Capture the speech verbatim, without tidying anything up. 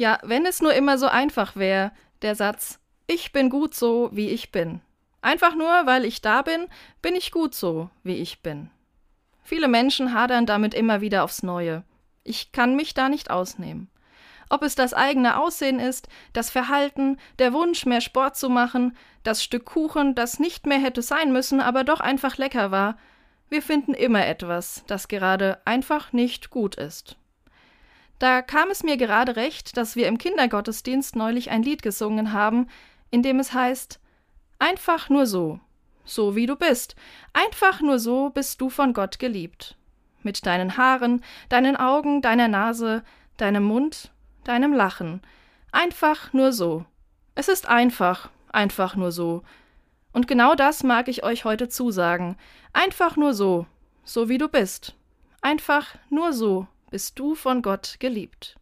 Ja, wenn es nur immer so einfach wäre, der Satz, ich bin gut so, wie ich bin. Einfach nur, weil ich da bin, bin ich gut so, wie ich bin. Viele Menschen hadern damit immer wieder aufs Neue. Ich kann mich da nicht ausnehmen. Ob es das eigene Aussehen ist, das Verhalten, der Wunsch, mehr Sport zu machen, das Stück Kuchen, das nicht mehr hätte sein müssen, aber doch einfach lecker war. Wir finden immer etwas, das gerade einfach nicht gut ist. Da kam es mir gerade recht, dass wir im Kindergottesdienst neulich ein Lied gesungen haben, in dem es heißt: Einfach nur so, so wie du bist, einfach nur so bist du von Gott geliebt. Mit deinen Haaren, deinen Augen, deiner Nase, deinem Mund, deinem Lachen. Einfach nur so. Es ist einfach, einfach nur so. Und genau das mag ich euch heute zusagen. Einfach nur so, so wie du bist. Einfach nur so bist du von Gott geliebt.